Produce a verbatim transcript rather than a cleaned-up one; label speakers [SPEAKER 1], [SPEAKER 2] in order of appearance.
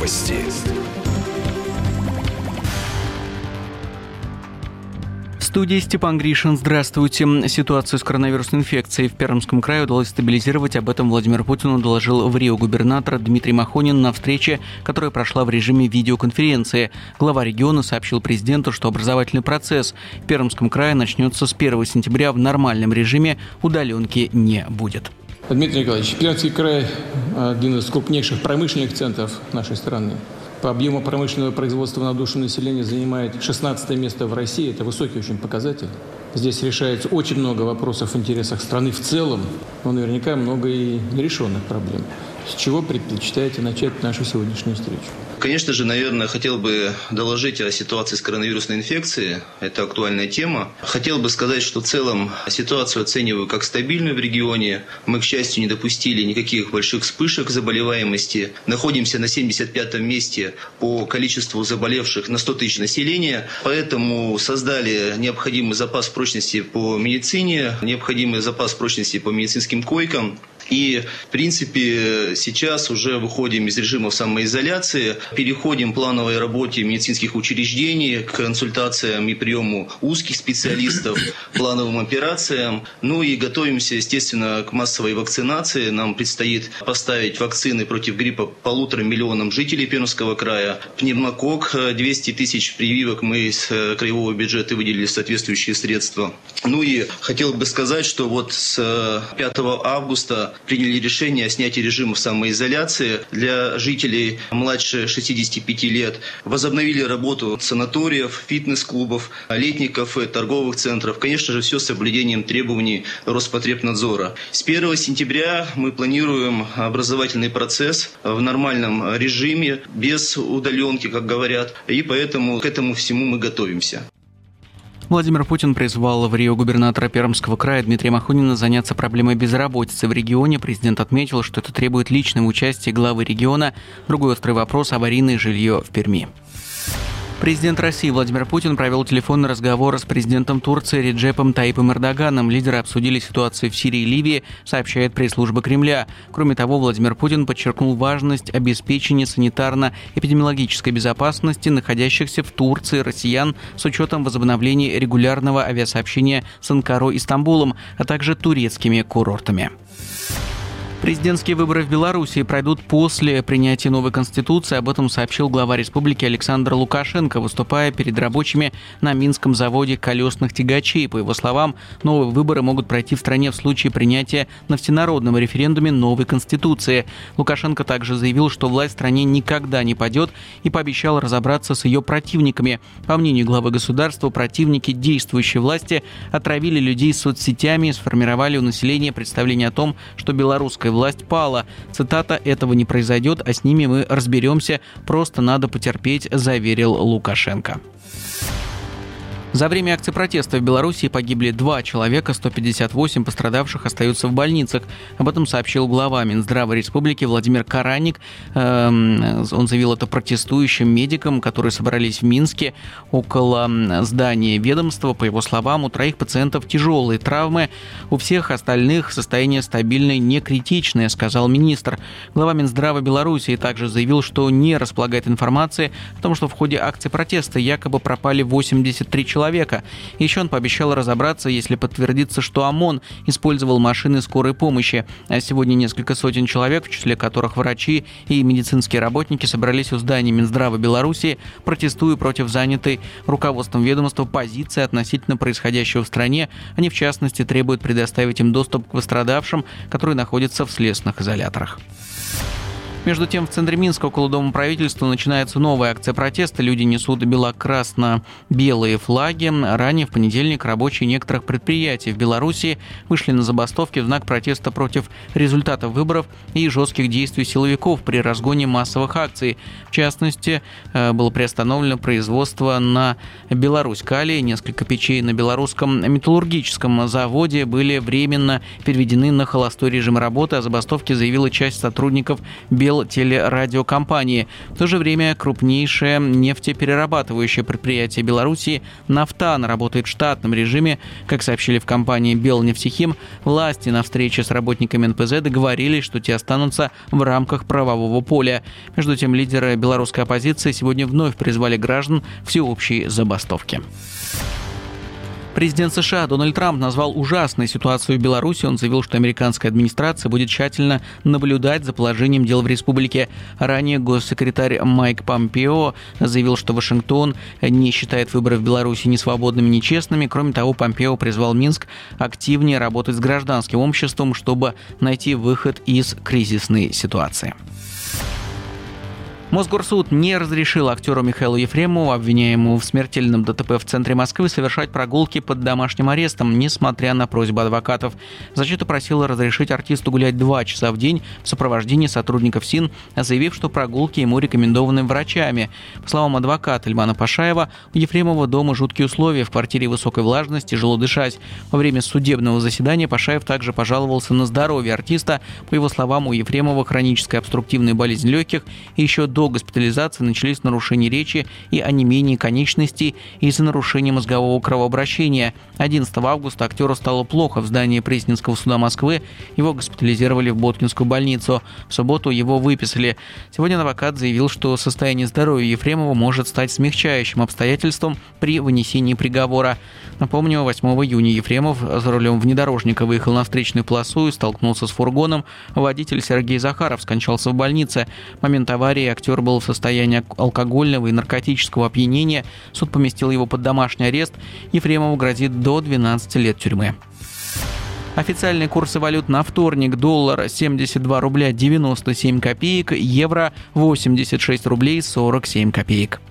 [SPEAKER 1] Новости.
[SPEAKER 2] В студии Степан Гришин. Здравствуйте. Ситуацию с коронавирусной инфекцией в Пермском крае удалось стабилизировать. Об этом Владимиру Путину доложил в Рио губернатор Дмитрий Махонин на встрече, которая прошла в режиме видеоконференции. Глава региона сообщил президенту, что образовательный процесс в Пермском крае начнется с первого сентября в нормальном режиме, удаленки не будет.
[SPEAKER 3] Дмитрий Николаевич, Пермский край – один из крупнейших промышленных центров нашей страны. По объему промышленного производства на душу населения занимает шестнадцатое место в России. Это высокий очень показатель. Здесь решается очень много вопросов в интересах страны в целом, но наверняка много и нерешенных проблем. С чего предпочитаете начать нашу сегодняшнюю встречу?
[SPEAKER 4] Конечно же, наверное, хотел бы доложить о ситуации с коронавирусной инфекцией. Это актуальная тема. Хотел бы сказать, что в целом ситуацию оцениваю как стабильную в регионе. Мы, к счастью, не допустили никаких больших вспышек заболеваемости. Находимся на семьдесят пятом месте по количеству заболевших на сто тысяч населения. Поэтому создали необходимый запас прочности по медицине, необходимый запас прочности по медицинским койкам. И, в принципе, сейчас уже выходим из режима самоизоляции, переходим к плановой работе медицинских учреждений, к консультациям и приему узких специалистов, плановым операциям. Ну и готовимся, естественно, к массовой вакцинации. Нам предстоит поставить вакцины против гриппа полутора миллионам жителей Пермского края. Пневмокок, двести тысяч прививок мы из краевого бюджета выделили соответствующие средства. Ну и хотел бы сказать, что вот с пятого августа приняли решение о снятии режима самоизоляции для жителей младше шестидесяти пяти лет. Возобновили работу санаториев, фитнес-клубов, летних кафе, торговых центров. Конечно же, все с соблюдением требований Роспотребнадзора. С первого сентября мы планируем образовательный процесс в нормальном режиме, без удаленки, как говорят. И поэтому к этому всему мы готовимся.
[SPEAKER 2] Владимир Путин призвал в Рио губернатора Пермского края Дмитрия Махонина заняться проблемой безработицы в регионе. Президент отметил, что это требует личного участия главы региона. Другой острый вопрос – аварийное жилье в Перми. Президент России Владимир Путин провел телефонный разговор с президентом Турции Реджепом Тайипом Эрдоганом. Лидеры обсудили ситуацию в Сирии и Ливии, сообщает пресс-служба Кремля. Кроме того, Владимир Путин подчеркнул важность обеспечения санитарно-эпидемиологической безопасности находящихся в Турции россиян с учетом возобновления регулярного авиасообщения с Анкарой и Стамбулом, а также турецкими курортами. Президентские выборы в Беларуси пройдут после принятия новой конституции. Об этом сообщил глава республики Александр Лукашенко, выступая перед рабочими на Минском заводе колесных тягачей. По его словам, новые выборы могут пройти в стране в случае принятия на всенародном референдуме новой конституции. Лукашенко также заявил, что власть в стране никогда не падет, и пообещал разобраться с ее противниками. По мнению главы государства, противники действующей власти отравили людей соцсетями и сформировали у населения представление о том, что белорусская власть пала. Цитата: «Этого не произойдет, а с ними мы разберемся. Просто надо потерпеть», заверил Лукашенко. За время акции протеста в Беларуси погибли два человека, сто пятьдесят восемь пострадавших остаются в больницах. Об этом сообщил глава Минздрава республики Владимир Караник. Он заявил это протестующим медикам, которые собрались в Минске около здания ведомства. По его словам, у троих пациентов тяжелые травмы, у всех остальных состояние стабильное, не критичное, сказал министр. Глава Минздрава Беларуси также заявил, что не располагает информацией о том, что в ходе акции протеста якобы пропали восемьдесят три человека. Еще он пообещал разобраться, если подтвердится, что ОМОН использовал машины скорой помощи. А сегодня несколько сотен человек, в числе которых врачи и медицинские работники, собрались у здания Минздрава Беларуси, протестуя против занятой руководством ведомства позиции относительно происходящего в стране. Они, в частности, требуют предоставить им доступ к пострадавшим, которые находятся в следственных изоляторах. Между тем, в центре Минска, около Дома правительства, начинается новая акция протеста. Люди несут бело-красно-белые флаги. Ранее, в понедельник, рабочие некоторых предприятий в Беларуси вышли на забастовки в знак протеста против результатов выборов и жестких действий силовиков при разгоне массовых акций. В частности, было приостановлено производство на Беларусь-Калий. Несколько печей на белорусском металлургическом заводе были временно переведены на холостой режим работы. О забастовке заявила часть сотрудников Беларуси. отдел телерадиокомпании. В то же время крупнейшее нефтеперерабатывающее предприятие Беларуси «Нафтан» работает в штатном режиме. Как сообщили в компании «Белнефтехим», власти на встрече с работниками эн пэ зэ договорились, что те останутся в рамках правового поля. Между тем, лидеры белорусской оппозиции сегодня вновь призвали граждан к всеобщей забастовке. Президент США Дональд Трамп назвал ужасной ситуацию в Беларуси. Он заявил, что американская администрация будет тщательно наблюдать за положением дел в республике. Ранее госсекретарь Майк Помпео заявил, что Вашингтон не считает выборы в Беларуси ни свободными, ни честными. Кроме того, Помпео призвал Минск активнее работать с гражданским обществом, чтобы найти выход из кризисной ситуации. Мосгорсуд не разрешил актеру Михаилу Ефремову, обвиняемому в смертельном дэ тэ пэ в центре Москвы, совершать прогулки под домашним арестом, несмотря на просьбу адвокатов. Защита просила разрешить артисту гулять два часа в день в сопровождении сотрудников СИН, заявив, что прогулки ему рекомендованы врачами. По словам адвоката Ильмана Пашаева, у Ефремова дома жуткие условия, в квартире высокой влажности, тяжело дышать. Во время судебного заседания Пашаев также пожаловался на здоровье артиста. По его словам, у Ефремова хроническая обструктивная болезнь легких, и еще до госпитализации начались нарушения речи и онемение конечностей из-за нарушения мозгового кровообращения. одиннадцатого августа актеру стало плохо в здании Пресненского суда Москвы. Его госпитализировали в Боткинскую больницу. В субботу его выписали. Сегодня адвокат заявил, что состояние здоровья Ефремова может стать смягчающим обстоятельством при вынесении приговора. Напомню, восьмого июня Ефремов за рулем внедорожника выехал на встречную полосу и столкнулся с фургоном. Водитель Сергей Захаров скончался в больнице. В момент аварии актер был в состоянии алкогольного и наркотического опьянения. Суд поместил его под домашний арест. Ефремову грозит до двенадцати лет тюрьмы. Официальные курсы валют на вторник: доллар семьдесят два рубля девяносто семь копеек, евро восемьдесят шесть рублей сорок семь копеек.